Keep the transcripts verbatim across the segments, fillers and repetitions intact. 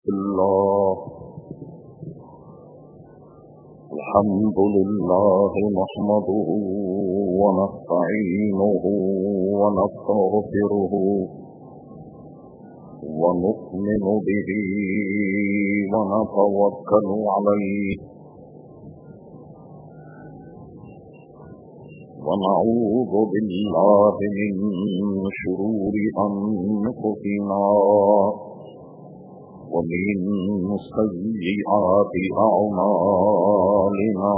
الله الحمد لله نحمده ونستعينه ونستغفره ونؤمن به ونتوكل عليه ونعوذ بالله من شرور أنفسنا ومن سيئات أعمالنا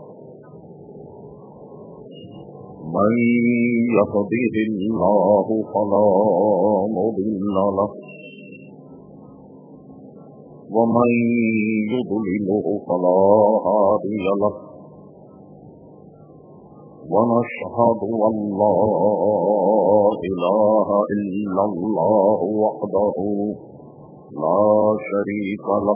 من يهده الله فلا مضل له ومن يضلله فلا هادي له ونشهد أن لا إله إلا الله وحده لا شريك له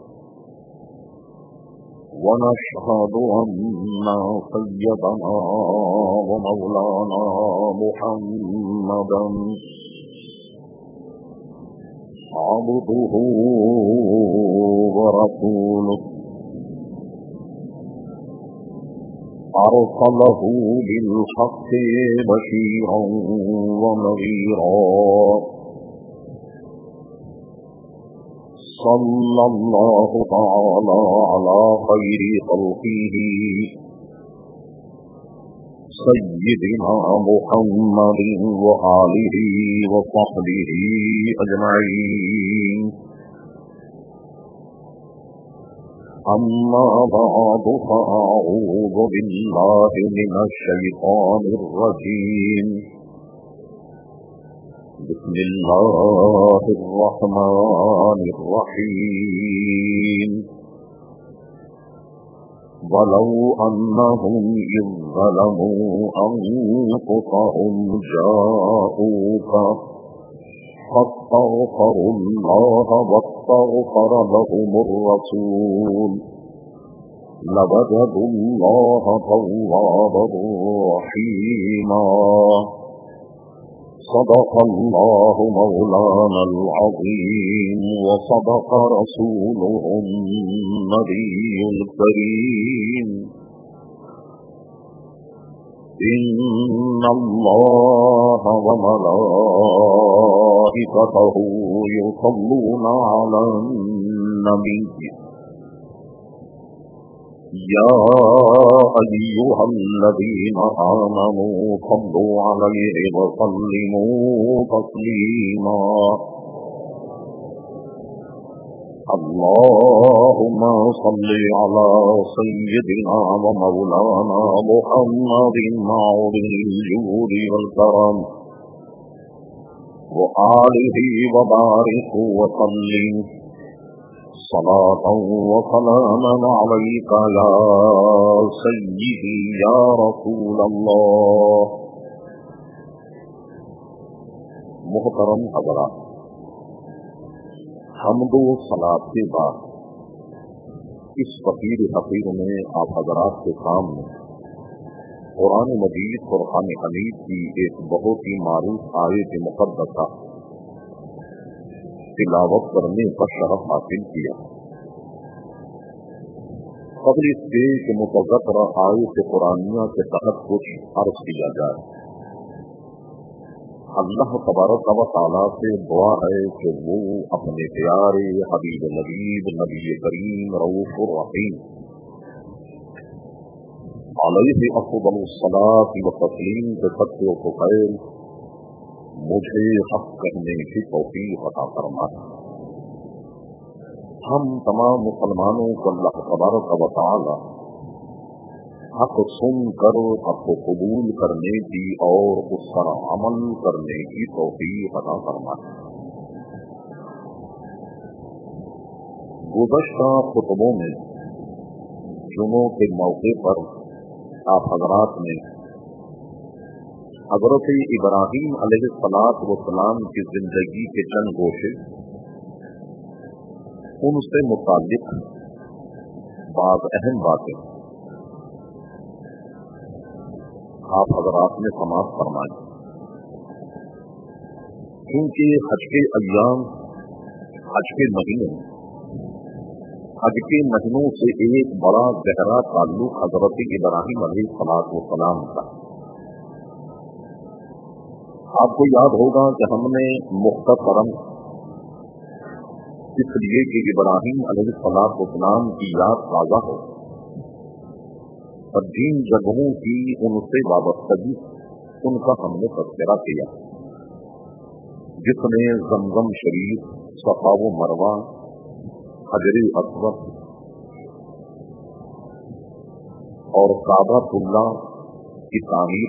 ونشهد أن سيدنا ومولانا محمدا عبده ورسوله أرسله بالحق بشيرا ونذيرا صلى الله تعالى على خير خلقه سيدنا محمد وآله وصحبه أجمعين أما بعد فأعوذ بالله من الشيطان الرجيم بسم الله الرحمن الرحيم ولو أنهم إذ ظلموا أنفسهم جاءوك فاستغفروا الله واستغفر لهم الرسول لوجدوا الله توابا رحيما صدق الله مولانا العظيم وصدق رسوله النبي الكريم إن الله وملائكته يصلون على النبي يا أيها الذين آمنوا صلوا عليه وسلموا تسليما اللهم صل على سيدنا ومولانا محمد معظم الجود والكرم وآله وبارك وسلم صلاة وسلاما عليك يا سيدي يا رسول الله. محترم حضرات، حمد و صلاۃ کے بعد اس فقیر حقیر میں آپ حضرات کے سامنے قرآن مجید فرقان حمید کی ایک بہت ہی معروف آیت مقدسہ تلاوت کرنے کا شرف حاصل کیا. قبل اس سے کہ متذکرہ آیت قرآنیہ کے تحت کچھ عرض کیا جائے، اللہ تبارک و تعالیٰ سے دعا ہے کہ وہ اپنے پیارے حبیب نبی نبی کریم رؤوف الرحیم علیہ افضل الصلاۃ و تسلیم کے صدقے و فضیل مجھے حق کہنے کی توفیق عطا فرمائے. ہم تمام مسلمانوں کو اللہ تبارک و تعالی حق سن کر حق کو قبول کرنے کی اور اس پر عمل کرنے کی توفیق عطا فرمائے. گزشتہ خطبوں میں جمعوں کے موقع پر آپ حضرات نے حضرت ابراہیم علیہ الصلاۃ والسلام کی زندگی کے چند گوشے، ان سے متعلق بعض اہم باتیں آپ حضرات نے سماعت فرمائی. کیونکہ حج کے ایام حج کے مہینے حج کے مہینوں سے ایک بڑا گہرا تعلق حضرت ابراہیم علیہ الصلوۃ والسلام کا. آپ کو یاد ہوگا کہ ہم نے مختصراً اس لیے کہ ابراہیم علیہ الصلوۃ والسلام کی یاد تازہ ہو اور جن جگہوں کی ان سے وابستگی ان کا ہم نے تذکرہ کیا، جس میں زمزم شریف، صفا و مروہ، حجر اسود اور کعبہ اللہ کی تعمیر،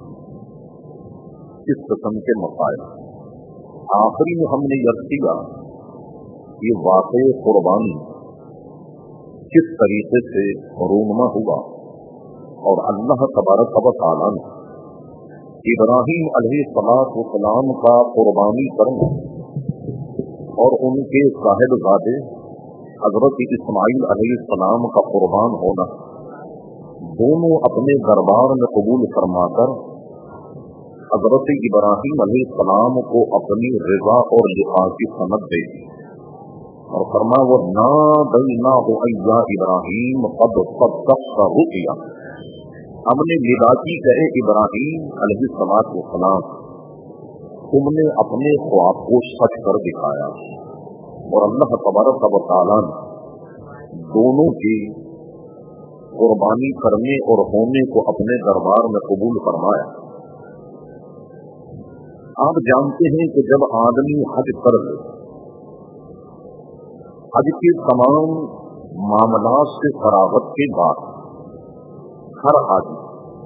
اس قسم کے مسائل. آخری میں ہم نے یہ کیا کہ واقع قربانی کس طریقے سے رونما ہوا اور اللہ تبارک و تعالیٰ نے ابراہیم علیہ الصلوۃ والسلام کا قربانی کرنا اور ان کے صاحبزادے حضرت اسماعیل علیہ السلام کا قربان ہونا دونوں اپنے دربار میں قبول فرما کر حضرت ابراہیم علیہ السلام کو اپنی رضا اور لقاء کی سند دے دی اور فرما وہ نادیناہ یا ابراہیم قد صدقت رؤیا، ہم نے ندا کی کہ ابراہیم علیہ الصلوۃ والسلام تم نے اپنے خواب کو سچ کر دکھایا. اور اللہ تبارک و تعالیٰ نے دونوں کی قربانی کرنے اور ہونے کو اپنے دربار میں قبول فرمایا. آپ جانتے ہیں کہ جب آدمی حج کر لے، حج کے تمام معاملات سے فراغت کے بعد ہر حاجی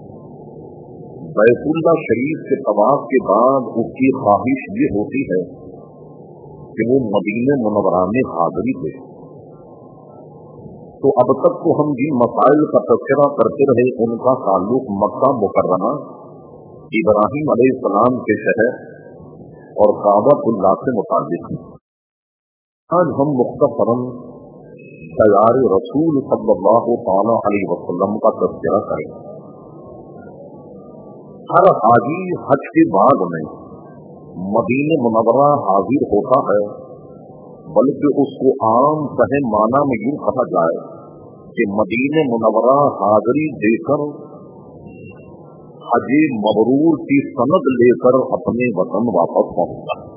بیت اللہ شریف کے طواف کے بعد اس کی خواہش یہ ہوتی ہے کہ وہ مدینہ منورہ میں حاضری دے. تو اب تک تو ہم جن مسائل کا تذکرہ کرتے رہے ان کا تعلق مکہ مکرمہ، ابراہیم علیہ السلام کے شہر اور کعبہ اللہ سے متعلق ہے. آج ہم مختصراً دیار رسول صلی اللہ تعالی علیہ وسلم کا تذکرہ کریں. ہر حاجی حج کے بعد میں مدینہ منورہ حاضر ہوتا ہے، بلکہ اس کو عام صحیح معنی میں یوں کہا جائے کہ مدینہ منورہ حاضری دے کر حج مبرور کی سند لے کر اپنے وطن واپس پہنچتا ہے.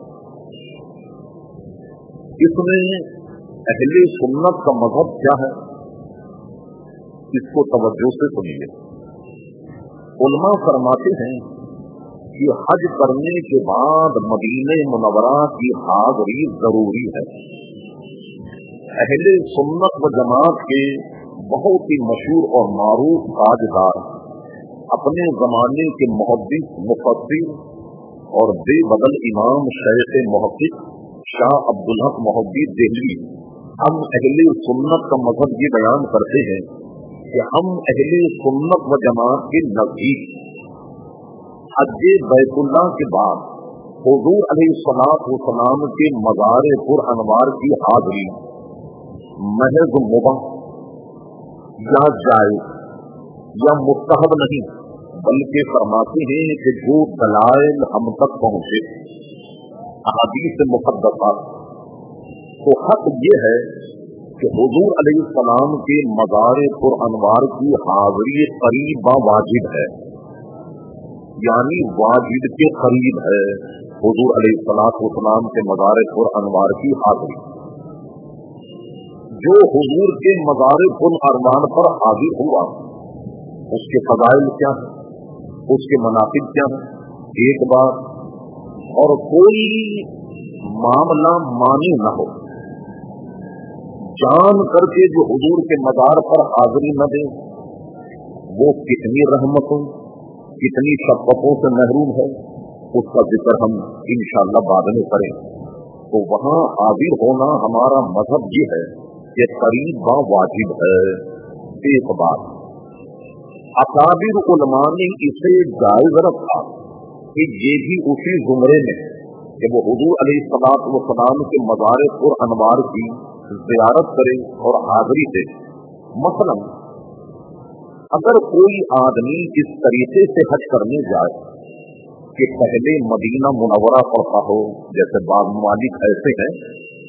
اس میں اہل سنت کا مذہب کیا ہے، اس کو توجہ سے سنیے. علماء فرماتے ہیں کہ حج کرنے کے بعد مدینہ منورہ کی حاضری ضروری ہے. اہل سنت و جماعت کے بہت ہی مشہور اور معروف تاجدار، اپنے زمانے کے محدث، مفسر اور بے بدل امام شیخ محقق شاہ عبدالحق محدث دہلوی، ہم اہل سنت کا مذہب یہ بیان کرتے ہیں کہ ہم اہل سنت و جماعت کے نزدیک حج بیت اللہ کے بعد حضور علیہ الصلوۃ والسلام کے مزار پر انوار کی حاضری محض مباح یا جائز یا مستحب نہیں، بلکہ فرماتے ہیں کہ جو دلائل ہم تک پہنچے احادیث مقدسہ، تو حق یہ ہے کہ حضور علیہ السلام کے مزار پر انوار کی حاضری قریب واجب ہے، یعنی واجب کے قریب ہے حضور علیہ الصلوۃ والسلام کے مزار پر انوار کی حاضری. جو حضور کے مزار پر انوار پر حاضر ہوا اس کے فضائل کیا ہیں، اس کے مناقب کیا ہیں، ایک بار اور کوئی معاملہ مانی نہ ہو، جان کر کے جو حضور کے مزار پر حاضری نہ دے وہ کتنی رحمتوں، کتنی شفقتوں سے محروم ہے، اس کا ذکر ہم انشاءاللہ بعد میں کریں. تو وہاں حاضر ہونا ہمارا مذہب یہ ہے کہ قریب با واجب ہے. ایک بات اکابر علماء نے اسے جائز رکھا کہ یہ بھی اسی زمرے میں کہ وہ حضور علیہ الصلوۃ والسلام کے مزار پر انوار کی زیارت کرے اور حاضری دے. مثلا اگر کوئی آدمی اس طریقے سے حج کرنے جائے کہ پہلے مدینہ منورہ پڑتا ہو، جیسے بعض ممالک ایسے ہیں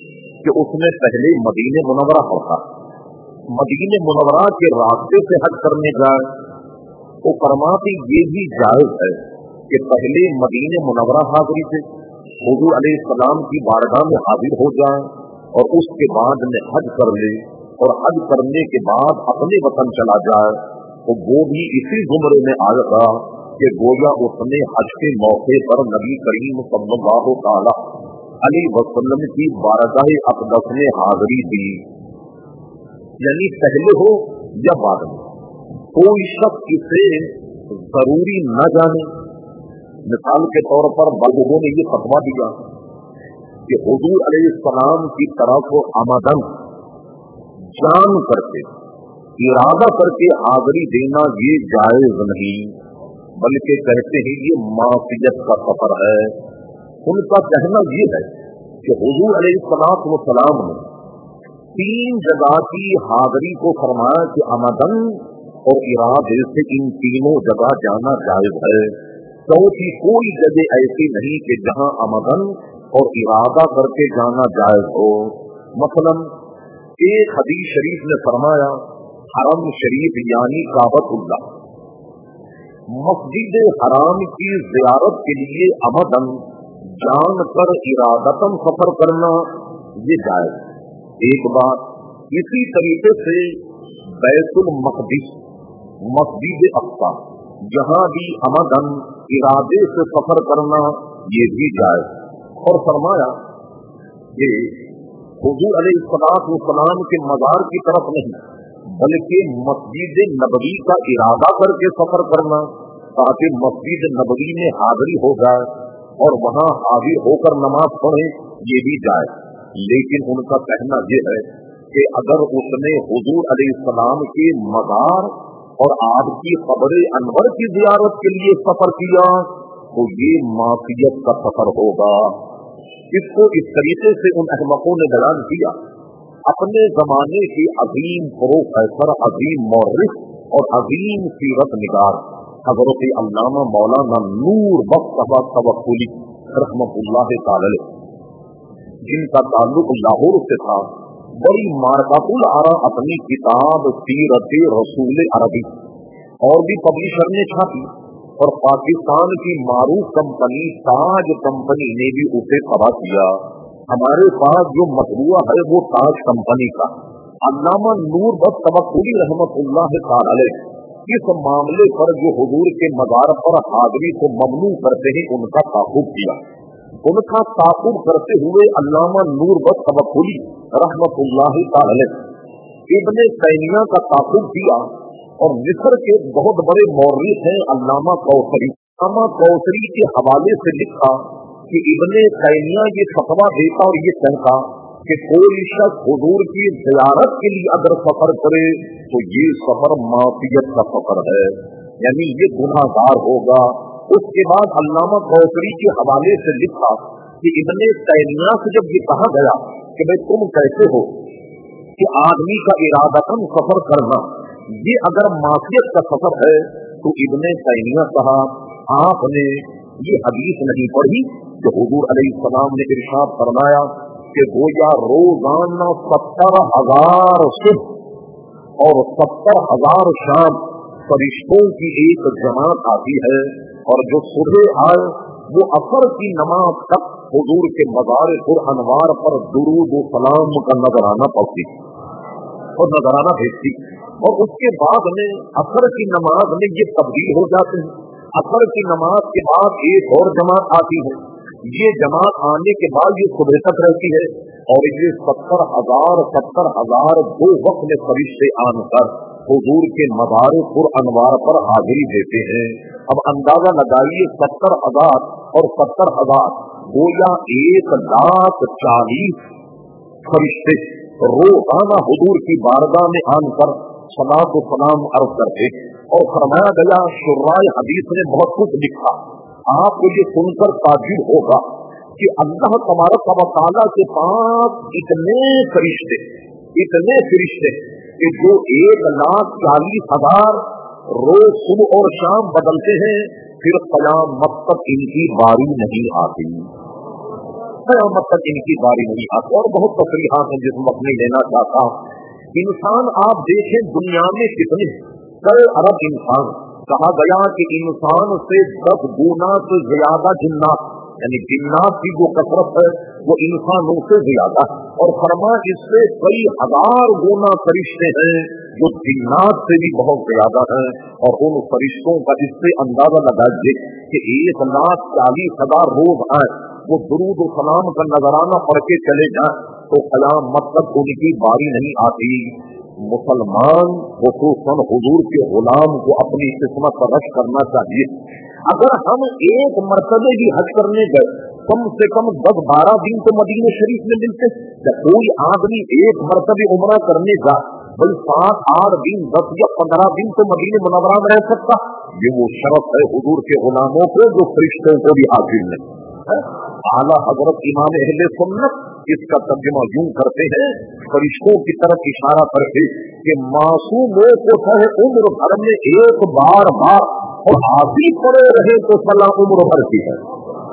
کہ اس نے پہلے مدینہ منورہ پڑھا، مدینہ منورہ کے راستے سے حج کرنے جائے تو فرماتی یہ بھی جائز ہے کہ پہلے مدینہ منورہ حاضری سے حضور علیہ السلام کی بارگاہ میں حاضر ہو جائے اور اس کے بعد میں حج کر لے، اور حج کرنے کے بعد اپنے وطن چلا جائے تو وہ بھی اسی زمرے میں آئے گا کہ گویا اس نے حج کے موقع پر نبی کریم صلی اللہ تعالی علیہ وسلم کی بارگاہ اقدس میں حاضری دی، یعنی پہلے ہو یا بعد میں۔ کوئی شخص اسے ضروری نہ جانے، مثال کے طور پر لوگوں نے یہ فتویٰ دیا کہ حضور علیہ السلام کی طرف آمدن جان کر کے ارادہ کر کے حاضری دینا یہ جائز نہیں، بلکہ کہتے ہیں یہ معصیت کا سفر ہے۔ ان کا کہنا یہ ہے کہ حضور علیہ السلام نے تین جگہ کی حاضری کو فرمایا کہ آمدن اور ارادے سے ان تینوں جگہ جانا جائز ہے، چوتھی کوئی جگہ ایسی نہیں کہ جہاں آمدن اور ارادہ کر کے جانا جائز ہو۔ مثلا ایک حدیث شریف نے فرمایا حرم شریف یعنی کعبۃ اللہ، مسجد حرام کی زیارت کے لیے آمدن جان کر ارادتاً سفر کرنا یہ جائز ایک بات۔ اسی طریقے سے بیت المقدس مسجد اقصی جہاں بھی آمدن ارادے سے سفر کرنا یہ بھی جائز، اور فرمایا کہ حضور علیہ السلام کے مزار کی طرف نہیں بلکہ مسجد نبوی کا ارادہ کر کے سفر کرنا تاکہ مسجد نبوی میں حاضری ہو جائے اور وہاں حاضر ہو کر نماز پڑھے یہ بھی جائے۔ لیکن ان کا کہنا یہ ہے کہ اگر اس نے حضور علیہ السلام کے مزار اور آپ کی قبر انور کی زیارت کے لیے سفر کیا تو یہ معصیت کا سفر ہوگا۔ اس کو اس طریقے سے ان احمقوں نے بیان کیا۔ اپنے زمانے کے عظیم پروفیسر، عظیم مورخ اور عظیم سیرت نگار حضرت علامہ مولانا نور بخش صاحب توکلی رحمۃ اللہ تعالی جن کا تعلق لاہور سے تھا، بڑی مارکات الآراء اپنی کتاب سیرت رسول عربی اور بھی پبلشر نے چھاپی، اور پاکستان کی معروف کمپنی تاج کمپنی نے بھی اسے تباہ کیا۔ ہمارے پاس جو مطبوعہ ہے وہ تاج کمپنی کا۔ علامہ نور بخش توکلی رحمۃ اللہ تعالی اس معاملے پر جو حضور کے مزار پر حاضری کو ممنوع کرتے ہیں ان کا تعاقب کیا۔ ان کا تعاقب کرتے ہوئے علامہ نور بخش توکلی رحمۃ اللہ تعالی ابن تیمیہ کا تعاقب کیا، اور مصر کے بہت بڑے مورخ ہیں علامہ کوثری، علامہ کوثری کے حوالے سے لکھا کہ ابن تیمیہ یہ فتویٰ دیتا اور یہ کہتا کہ کوئی شخص حضور کی زیارت کے لیے اگر سفر کرے تو یہ سفر معصیت کا سفر ہے، یعنی یہ گناہ گار ہوگا۔ اس کے بعد علامہ کوثری کے حوالے سے لکھا کہ ابن تیمیہ سے جب یہ کہا گیا کہ بھائی تم کیسے ہو کہ آدمی کا ارادتاً سفر کرنا یہ اگر معصیت کا سفر ہے، تو ابن تیمیہ کہا آپ نے یہ حدیث نہیں پڑھی کہ حضور علیہ السلام نے ارشاد فرمایا کہ گویا روزانہ ستر ہزار صبح اور ستر ہزار شام فرشتوں کی ایک جماعت آتی ہے، اور جو صبح آئے وہ عصر کی نماز تک حضور کے مزار پر انوار پر درود و سلام کا نذرانہ پڑھتی اور نذرانہ بھیجتی، اور اس کے بعد میں عصر کی نماز میں یہ تبدیل ہو جاتے ہیں۔ عصر کی نماز کے بعد ایک اور جماعت آتی ہے، یہ جماعت آنے کے بعد یہ صبح تک رہتی ہے، اور یہ ستر ہزار ستر ہزار دو وقت میں فرشتے آن کر حضور کے مزار پر انوار پر حاضری دیتے ہیں۔ اب اندازہ لگائیے ستر ہزار اور ستر ہزار گویا ایک لاکھ چالیس فرشتے روزانہ حضور کی بارگاہ میں آن کر صلاۃ و سلام عرض کرتے، اور فرمایا گیا شرائع حدیث نے بہت کچھ لکھا۔ آپ کو یہ سن کر تعجب ہوگا کہ اللہ تبارک و تعالیٰ کے پاس اتنے فرشتے اتنے فرشتے کہ جو ایک لاکھ چالیس ہزار روز صبح اور شام بدلتے ہیں، پھر قیامت تک ان کی باری نہیں آتی۔ قیامت تک ان کی باری نہیں آتی. اور بہت تصریحات ہیں جس میں اپنی لینا چاہتا ہوں. انسان آپ دیکھیں دنیا میں کتنے کئی ارب انسان، کہا گیا کہ انسان سے دس گنا سے زیادہ جنات، یعنی جنات کی جو کثرت ہے وہ انسانوں سے زیادہ، اور فرما اس سے کئی ہزار گنا فرشتے ہیں جو جنات سے بھی بہت زیادہ ہیں. اور ان فرشتوں کا اس سے اندازہ لگائیے کہ ایک لاکھ چالیس ہزار روز آئے وہ درود و سلام کا نذرانہ پڑھ کے چلے جائیں تو قیامت تک ان کی باری نہیں آتی. مسلمان خصوصاً حضور کے غلام کو اپنی قسمت پر رش کرنا چاہیے. اگر ہم ایک مرتبہ بھی حج کرنے گئے کم سے کم دس بارہ دن تو مدینہ شریف میں ملتے. جب کوئی آدمی ایک مرتبہ عمرہ کرنے جا بھائی سات آٹھ دن دس یا پندرہ دن تو مدینہ منورہ میں رہ سکتا. یہ وہ شرف ہے حضور کے غلاموں کو جو فرشتوں کو بھی حاصل نہیں. اعلیٰ حضرت امام اہل سنت اس کا ترجمہ یوں کرتے ہیں، فرشتوں کی طرف اشارہ کرتے کہ معصوموں کو چاہے عمر بھر میں ایک بار بار اور حاضر پڑے رہے تو صلاح عمر بھر کی ہے.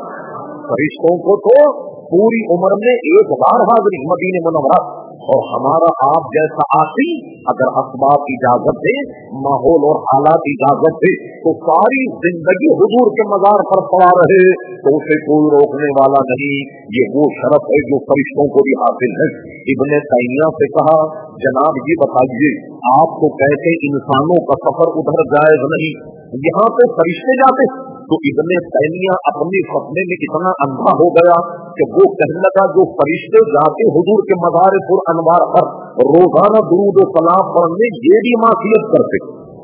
فرشتوں کو تو پوری عمر میں ایک بار حاضری مدینہ منورہ. اور ہمارا آپ جیسا آتی اگر اسباب اجازت دے، ماحول اور حالات اجازت دے تو ساری زندگی حضور کے مزار پر پڑا رہے تو اسے کوئی روکنے والا نہیں. یہ وہ شرف ہے جو فرشتوں کو بھی حاصل ہے. ابن تیمیہ سے کہا جناب یہ بتائیے آپ تو کہتے انسانوں کا سفر ادھر جائز نہیں، یہاں پہ فرشتے جاتے. تو ابن تیمیہ اپنے سپنے میں اتنا اندھا ہو گیا کہ وہ کہنے لگا جو فرشتے جاتے حضور کے مزار پر انوار پر روزانہ درود و سلام پڑھنے یہ بھی معصیت کرتے،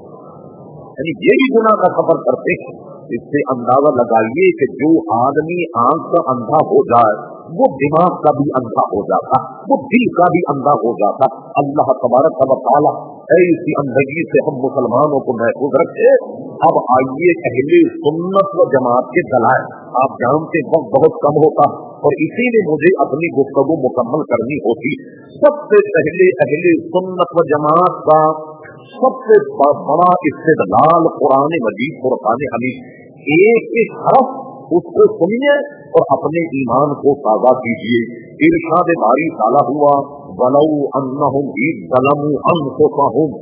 یعنی یہ بھی گناہ کا سفر کرتے. اس سے اندازہ لگائیے کہ جو آدمی آنکھ کا اندھا ہو جائے وہ دماغ کا بھی اندھا ہو جاتا، وہ دل کا بھی اندھا ہو جاتا. اللہ تبارک و تعالی ایسی اندھگی سے ہم مسلمانوں کو محفوظ رکھے. اب آئیے اہل سنت و جماعت کے دلائل. آپ جانتے وقت بہت کم ہوتا اور اسی لیے مجھے اپنی گفتگو مکمل کرنی ہوتی. سب سے پہلے اہل سنت و جماعت کا سب سے بڑا استدلال قرآن مجید قرآن حمید. ایک ایک حرف اس کو سنیے اور اپنے ایمان کو تازہ کیجیے. ارشاد باری تعالیٰ ہوا وَلَوْ أَنَّهُمْ إِذْ ظَلَمُوا أَنفُسَهُمْ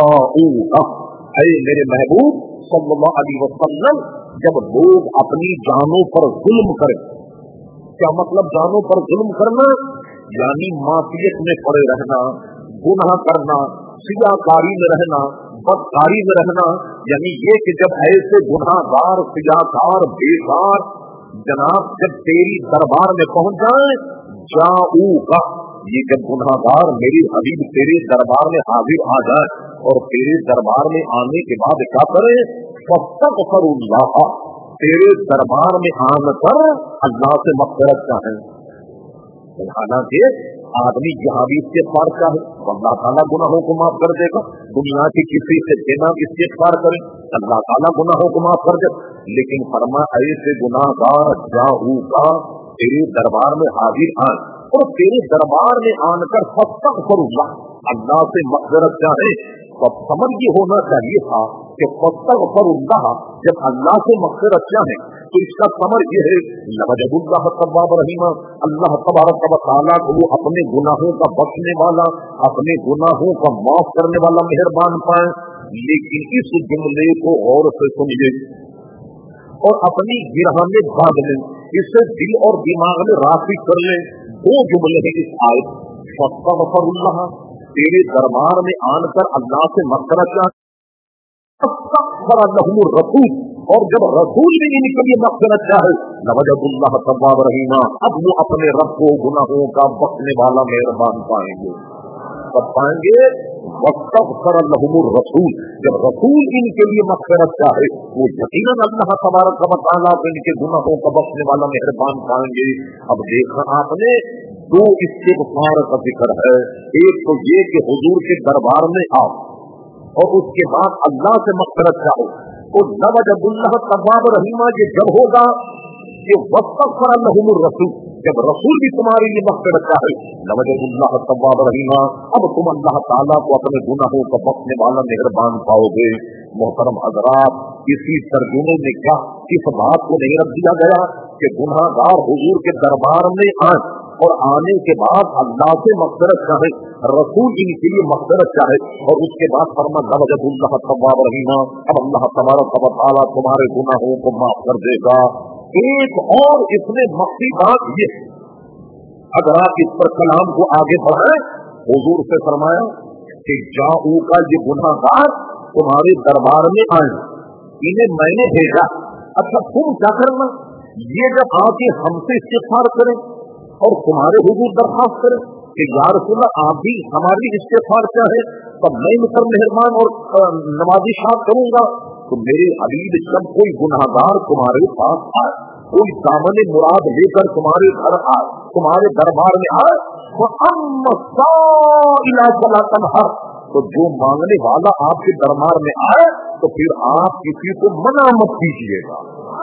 جَاءُوكَ، اے میرے محبوب صلی اللہ علیہ وسلم جب لوگ اپنی جانوں پر ظلم کریں. کیا مطلب جانوں پر ظلم کرنا؟ یعنی معصیت میں پڑے رہنا، گناہ کرنا، سیاکاری میں رہنا، بدکاری میں رہنا. یعنی یہ کہ جب ایسے گناہ گار سیاکار بیکار جناب جب تیری دربار میں پہنچ جائیں جاؤ کا، یہ جب گناہ گار میری حبیب تیرے دربار میں حاضر آ جائے اور تیرے دربار میں آنے کے بعد کیا کرے فاستغفر اللہ، تیرے دربار میں آنے پر اللہ سے مغفرت چاہیں. حالانکہ آدمی جہاں بھی استغفار چاہے اللہ تعالیٰ گناہوں کو معاف کر دے گا. دنیا کی کسی سے بنا استغفار کرے اللہ تعالیٰ گناہوں کو معاف کر دے. لیکن فرما ایسے گناہ گار جاؤ کا تیرے دربار میں حاضر آئے اور تیرے دربار میں آن کر فاستغفر اللہ، اللہ سے مغفرت چاہے. تو سمجھ یہ ہونا چاہیے تھا کہ فاستغفر اللہ جب اللہ سے مغفرت چاہے تو اس کا ثمر یہ ہے لوجد اللہ تواب رحیم، اللہ تبارک و تعالیٰ کو وہ اپنے گناہوں کا بخشنے والا، اپنے گناہوں کا معاف کرنے والا مہربان پائے. لیکن اس جملے کو غور سے سنیے اور اپنی گرہ میں بھاگ لیں، اسے دل اور دماغ میں راسخ کر لیں. دو جملے ہیں اس آیت. فاستغفر اللہ تیرے دربار میں آن کر اللہ سے مغفرت چاہے، فاستغفر لهم الرسول اور جب رسول نے ان کے لیے مغفرت چاہے لوجد اللہ تواب رحیم، اب وہ اپنے رب کو گناہوں کا بخشنے والا مہربان پائیں گے. کب پائیں گے؟ واستغفر لهم الرسول، جب رسول ان کے لیے مغفرت چاہے وہ یقیناً اللہ تبارک و تعالیٰ کو ان کے گناہوں کا بخشنے والا مہربان پائیں گے. اب دیکھا آپ نے دو استغفار کا ذکر ہے. ایک تو یہ کہ حضور کے دربار میں آؤ اور اس کے بعد اللہ سے مغفرت چاہو. تو لوجد اللہ تواب رحیم یہ جب ہوگا کہ واستغفر لهم الرسول جب رسول بھی تمہارے لیے مغفرت چاہے لوجدوا تواب رحیما، اب تم اللہ تعالیٰ کو اپنے گناہوں کا بخشنے والا مہربان پاؤ گے۔ محترم حضرات، اسی ترجمے میں کیا اس بات کو نہیں رکھ دیا گیا کہ گناہگار حضور کے دربار میں آئے اور آنے کے بعد اللہ سے مغفرت چاہے، رسول ان کے لیے مغفرت چاہے، اور اس کے بعد فرمایا لوجدوا تواب رحیما، اب اللہ تبارک و تعالیٰ تمہارے گناہوں کو معاف کر دے گا۔ ایک اور اس میں مخفی بات یہ، اگر آپ اس پر کلام کو آگے بڑھائیں، حضور سے فرمایا کہ جاؤ کا یہ گناہگار تمہارے دربار میں آئے، انہیں میں نے بھیجا، اچھا تم کیا کرنا، یہ جب آ کے ہم سے استغفار کریں اور تمہارے حضور درخواست کریں کہ یا رسول اللہ آپ بھی ہماری استغفار کیا ہے، تب میں ان پر مہربان اور نوازشات کروں گا۔ تو میرے حبیب جب کوئی گناہگار تمہارے پاس آئے، کوئی دامن مراد لے کر تمہارے گھر آئے، تمہارے دربار میں آئے، تو اما السائل فلا تنہر، تو جو مانگنے والا آپ کے دربار میں آئے تو پھر آپ کسی کو منع مت کیجیے گا،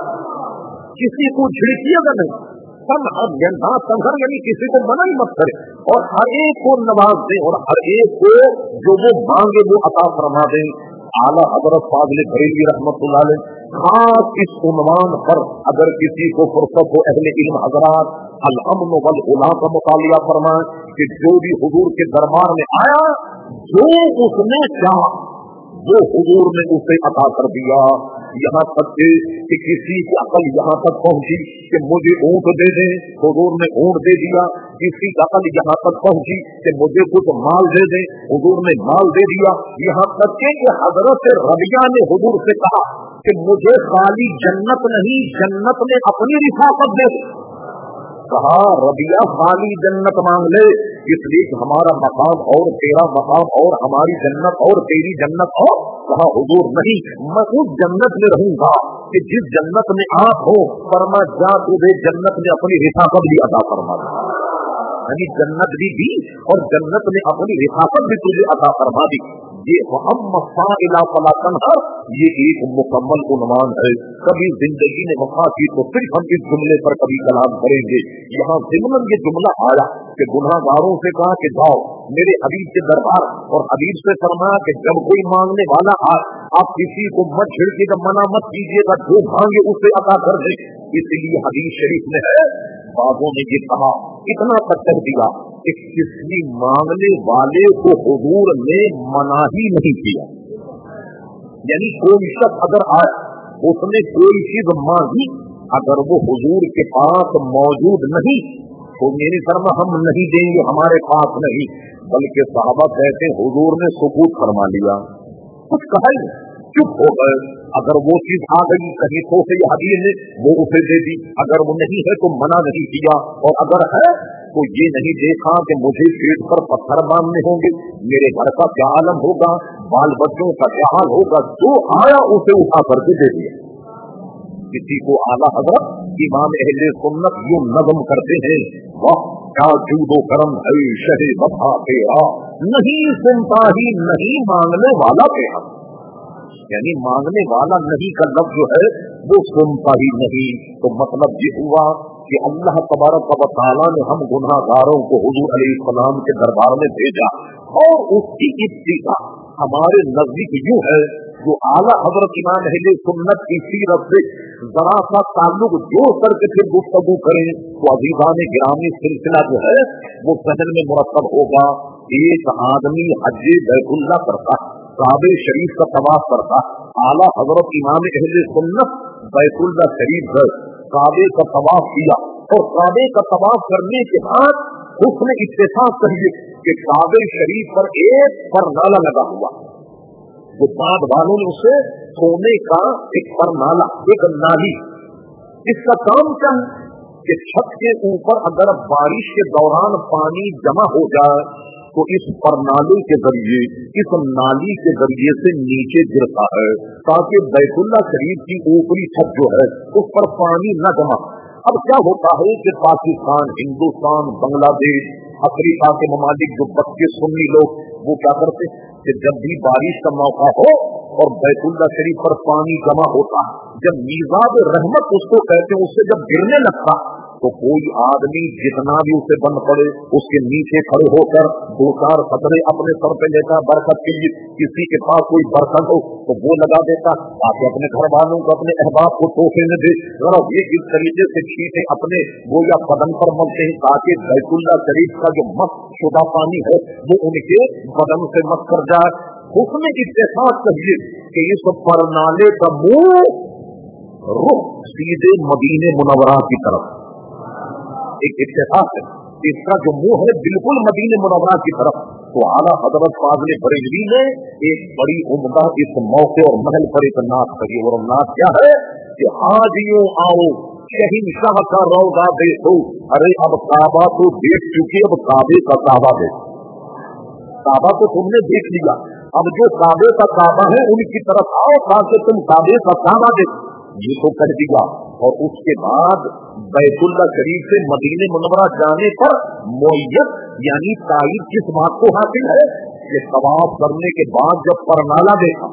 کسی کو جھڑکیے گا نہیں، تنہر یا تنہر یعنی کسی کو منع ہی مت کرے، اور ہر ایک کو نواز دیں اور ہر ایک کو جو وہ مانگے وہ عطا فرما دیں۔ اعلیٰ حضرت فاضل بریلوی رحمۃ اللہ علیہ خاص اس عنوان پر اگر کسی کو فرصت ہو اہل علم حضرات الامن والغلا کا مطالعہ فرمائیں کہ جو بھی حضور کے دربار میں آیا جو اس نے چاہا وہ حضور نے اسے عطا کر دیا، یہاں تک کہ کسی کی عقل یہاں تک پہنچی کہ مجھے اونٹ دے دیں، حضور نے اونٹ دے دیا، کسی کی عقل یہاں تک پہنچی کہ مجھے کچھ مال دے دیں، حضور نے مال دے دیا، یہاں تک کہ حضرت ربیہ نے حضور سے کہا کہ مجھے خالی جنت نہیں، جنت میں اپنی رفاقت دے دے، کہا ربیہ خالی جنت مانگ لے، اس لیے کہ ہمارا مقام اور تیرا مقام اور ہماری جنت اور تیری جنت اور، کہا حضور نہیں، میں اس جنت میں رہوں گا کہ جس جنت میں آپ ہو، فرما جا تجھے جنت میں اپنی رفاقت بھی عطا فرما دے، یعنی جنت بھی دی اور جنت میں اپنی رفاقت بھی تجھے عطا فرما دی۔ یہ محمد فاعلہ فلا تنہر یہ ایک مکمل عنوان ہے، کبھی زندگی نے وفا کی تو صرف ہم اس جملے پر کبھی کلام کریں گے۔ یہاں ضمن یہ جملہ آیا کہ گناہگاروں سے کہا کہ جاؤ میرے حبیب کے دربار، اور حبیب سے فرمایا کہ جب کوئی مانگنے والا آئے آپ کسی کو مت چھڑکیے گا، منع مت کیجیے گا، جو مانگے اسے عطا کر دیں۔ اس لیے حدیث شریف میں ہے، بعضوں نے یہ کہا اتنا تک کہہ دیا کہ کسی مانگنے والے کو حضور نے منع ہی نہیں کیا، یعنی کوئی شخص اگر آئے اس نے کوئی چیز مانگی اگر وہ حضور کے پاس موجود نہیں تو میری فرما ہم نہیں دیں گے، ہمارے پاس نہیں، بلکہ صحابہ کہتے ہیں حضور نے سکوت فرما لیا، کچھ کہا ہی چپ ہو گئے، اگر وہ چیز آ گئی کہیں تو سے حدیث نے وہ اسے دے دی، اگر وہ نہیں ہے تو منع نہیں کیا، اور اگر ہے تو یہ نہیں دیکھا کہ مجھے پیٹ پر پتھر باندھنے ہوں گے، میرے گھر کا کیا عالم ہوگا، بال بچوں کا کیا حال ہوگا، جو آیا اسے اٹھا کر کے دے دیا۔ کسی کو اعلیٰ حضرت امام اہل سنت یوں نظم کرتے ہیں، واہ کیا جود و کرم ہے شہ وفا تیرا، نہیں سنتا ہی نہیں مانگنے والا تیرا، یعنی مانگنے والا نہیں کا لفظ جو ہے وہ سنتا ہی نہیں، تو مطلب یہ ہوا کہ اللہ تبارک و تعالیٰ نے ہم گناہگاروں کو حضور علیہ السلام کے دربار میں بھیجا، اور اس کی ابتدا ہمارے نزدیک یوں ہے، جو اعلیٰ حضرت امام اہل سنت کی سیرت سے ذرا سا تعلق جو کر کے پھر گفتگو کریں تو عزیزان گرامی سلسلہ جو ہے وہ ذہن میں مرتب ہوگا۔ ایک آدمی حج بیت اللہ کرتا ہے، کعبہ شریف کا طواف کرتا ہے، اعلیٰ حضرت امام اہل سنت بیت اللہ شریف ہے، کعبے کا طواف کیا، اور کعبے کا طواف کرنے کے بعد حسن اتفاق کریے کہ کعبہ شریف پر ایک پرنالا لگا ہوا، وہ بعد والوں نے اسے سونے کا ایک پرنالا، ایک نالی، اس کا کام کیا ہے کہ چھت کے اوپر اگر بارش کے دوران پانی جمع ہو جائے تو اس پرنالے کے ذریعے، اس نالی کے ذریعے سے نیچے گرتا ہے تاکہ بیت اللہ شریف کی اوپری چھت جو ہے اس پر پانی نہ جمع۔ اب کیا ہوتا ہے کہ پاکستان، ہندوستان، بنگلہ دیش، افریقہ کے ممالک جو بچے سنی لوگ وہ کیا کرتے کہ جب بھی بارش کا موقع ہو اور بیتullah شریف پر پانی جمع ہوتا ہے، جب میزاب رحمت اس کو کہتے ہیں، اس سے جب گرنے لگتا تو کوئی آدمی جتنا بھی اسے بند پڑے اس کے نیچے کھڑے ہو کر دو چار قطرے اپنے سر پہ لیتا، برکت کے لیے کسی کے پاس کوئی برکت ہو تو وہ لگا دیتا تاکہ اپنے گھر والوں کو اپنے احباب کو تحفے میں دے. ذرا یہ اس طریقے سے چھینٹے اپنے وہ یا بدن پر ملتے ہیں تاکہ بیت اللہ شریف کا جو مست شدہ پانی ہے وہ ان کے بدن سے مس کر جائے. حکم اتفاق کہیے کہ اس پرنالے کا منہ رخ سیدھے مدینے منورہ کی طرف، ایک اتفاق ہے، اس کا جو منہ ہے بالکل مدینے منورہ کی طرف. تو اعلیٰ حضرت فاضل بریلوی نے ایک بڑی عمدہ اس موقع اور محل پر ایک نعت کہی، اور نعت کیا ہے کہ حاجیوں آؤ شہنشاہ کا روضہ دیکھو، ارے اب کعبہ تو دیکھ چکے، اب کعبے کا کعبہ دیکھو. کعبہ تو تم نے دیکھ لیا، اب جو کعبے کا کعبہ ہے ان کی طرف آؤ تاکہ تم کعبے کا کعبہ دیکھو. یہ تو کہہ دیا. اور اس کے بعد بیت اللہ شریف سے مدینے منورہ جانے پر معیت یعنی تائید کس بات کو حاصل ہے کہ طواف کرنے کے بعد جب پرنالہ دیکھا،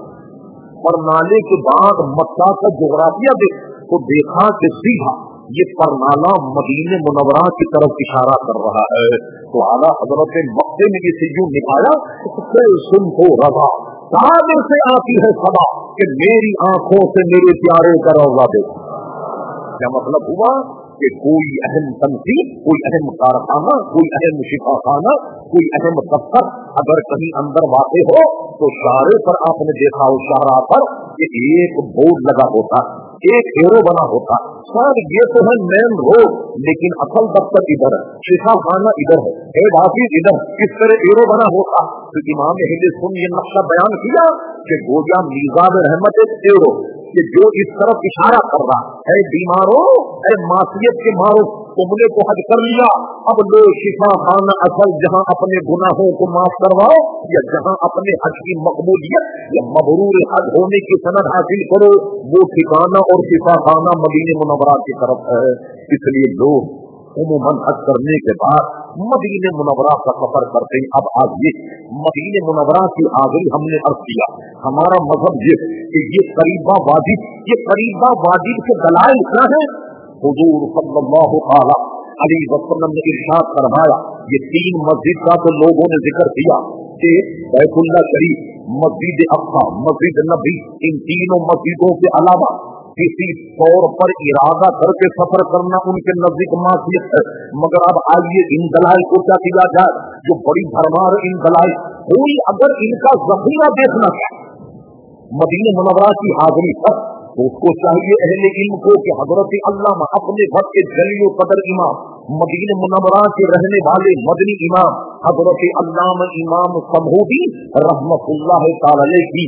پرنالے کے بعد مکہ کا جغرافیہ دیکھا تو دیکھا کہ سیدھا یہ پرنالہ مدینے منورہ کی طرف اشارہ کر رہا ہے. تو اعلیٰ حضرت مکے میں یہ یوں نکایا کہ سن کو رضا صادر سے آتی ہے صدا کہ میری آنکھوں سے میرے پیارے کا روضہ دیکھو. کیا مطلب ہوا کہ کوئی اہم تنظیم، کوئی اہم کارخانہ، کوئی اہم شفا خانہ، کوئی اہم دفتر اگر کہیں اندر واقع ہو تو شارے پر آپ نے دیکھا ہو شاہراہ پر کہ ایک بورڈ لگا ہوتا، ایک ایرو بنا ہوتا. سر یہ تو ہے مین روڈ لیکن اصل دفتر ادھر ہے، شفا خانہ ادھر ہے، ہیڈ آفس ادھر، کس طرح ایرو بنا ہوتا. تو امام اہل سنت یہ نقشہ بیان کیا کہ گویا میزاب رحمت ایک ایرو کہ جو اس طرف اشارہ کر رہا ہے، بیماروں اے معصیت کے مارو تم نے تو حج کر لیا، اب لو شفا خانہ اصل جہاں اپنے گناہوں کو معاف کرواؤ یا جہاں اپنے حج کی مقبولیت یا مبرور حج ہونے کی سند حاصل کرو، وہ ٹھکانہ اور شفا خانہ مدینے منورہ کی طرف ہے. اس لیے لوگ عموماً حج کرنے کے بعد مدینے منورہ کا سفر کرتے ہیں. اب آگے مدینے منورہ کی آگے ہم نے عرض کیا ہمارا مذہب یہ کہ یہ قریبہ واجب، یہ قریبہ واجب کے دلائل کیا ہیں؟ حضور صلی اللہ علیہ وسلم نے ارشاد فرمایا، یہ تین مسجد کا تو لوگوں نے ذکر کیا کہ بیت اللہ شریف، مسجد اقصی، مسجد نبی، ان تینوں مسجدوں کے علاوہ کسی طور پر ارادہ کر کے سفر کرنا ان کے نزدیک معصیت ہے. مگر اب آئیے ان دلائل کو کیا کیا جائے جو بڑی بھرمار ان دلائل. کوئی اگر ان کا ذخیرہ دیکھنا چاہے مدینہ منورہ کی حاضری پر تو اس کو چاہیے اہل علم کو کہ حضرت علامہ اپنے وقت کے جلیل و قدر امام مدینہ منورہ کے رہنے والے مدنی امام حضرت علامہ امام سمہودی رحمت اللہ تعالی کی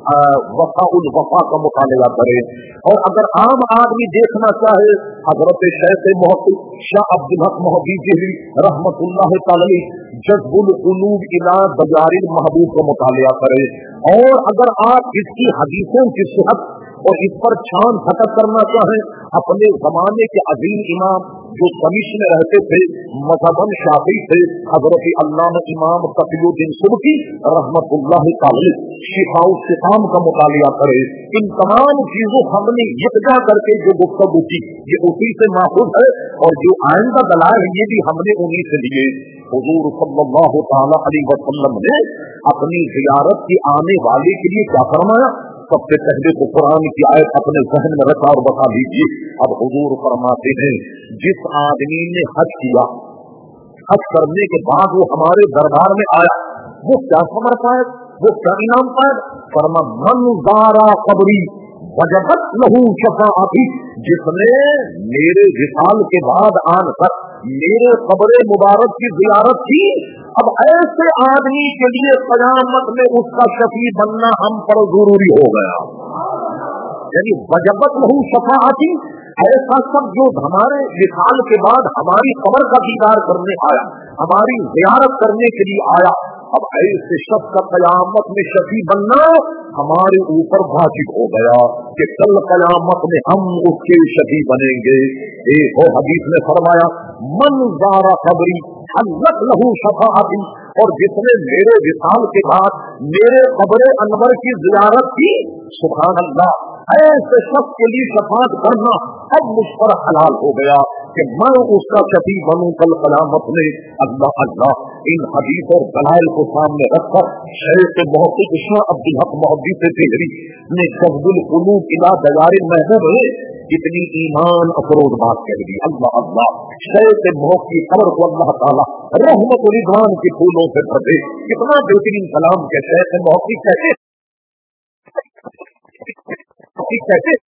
وفا الوفا کا مطالعہ کرے. اور اگر عام آدمی دیکھنا چاہے حضرت شیخ محقق شاہ عبدالحق محبی جہری رحمت اللہ تعالی جذب القلوب الی بجار المحبوب کا مطالعہ کرے. اور اگر آپ اس کی حدیثوں کی صحت اور اس پر چھان پھٹک کرنا چاہیں اپنے زمانے کے عظیم امام جو دمشق میں رہتے تھے، مذہباً شافعی تھے، حضرت علامہ امام تقی الدین سبکی رحمت اللہ تعالی شفاء السقام کا مطالعہ کرے. ان تمام چیزوں ہم نے یکجا کر کے جو گفتگو کی یہ اسی سے ماخوذ ہے اور جو آئندہ دلائل یہ بھی ہم نے انہی سے لیے. حضور صلی اللہ تعالی علیہ وسلم نے اپنی زیارت کی آنے والے کے لیے کیا فرمایا؟ سب سے پہلے تو قرآن کی آیت اپنے ذہن میں رکھا اور بتا دیجیے. اب حضور فرماتے ہیں جس آدمی نے حج کیا، حج کرنے کے بعد وہ ہمارے دربار میں آیا، وہ کیا خبر پائے، وہ کیا انعام پائے؟ فرما من زارا قبری وجبت لہو شفاعتی، جس نے میرے وصال کے بعد آن کر میرے قبر مبارک کی زیارت کی، اب ایسے آدمی کے لیے قیامت میں اس کا شفیع بننا ہم پر ضروری ہو گیا. یعنی وجبت لہو شفاعتی، ایسا سب جو ہمارے وصال کے بعد ہماری قبر کا دیدار کرنے آیا، ہماری زیارت کرنے کے لیے آیا، اب ایسے شخص کا قیامت میں شفیع بننا ہمارے اوپر واجب ہو گیا کہ کل قیامت میں ہم اس کے شفیع بنیں گے. ایک اور حدیث میں فرمایا من زارا قبری حلت لہو شفاعتی، اور جس نے میرے وصال کے بعد میرے قبر انور کی زیارت کی، سبحان اللہ، ایسے شخص کے لیے شفاعت کرنا اب مجھ پر حلال ہو گیا کہ میں اس کا شفیع بنوں کل قیامت میں۔ اللہ اللہ، ان حدیث اور دلائل کو سامنے رکھ کر شیخ محقق شاہ عبدالحق محدث دہلوی نے جذب القلوب الی دیار محبوب ہے کتنی ایمان افروز بات کہہ دی۔ اللہ اللہ، شیخ محقق کی قبر کو اللہ تعالیٰ رحمت و رضوان کے پھولوں سے بھر دے۔ کتنا بہترین کلام کے شیخ محقق کہتے کہتے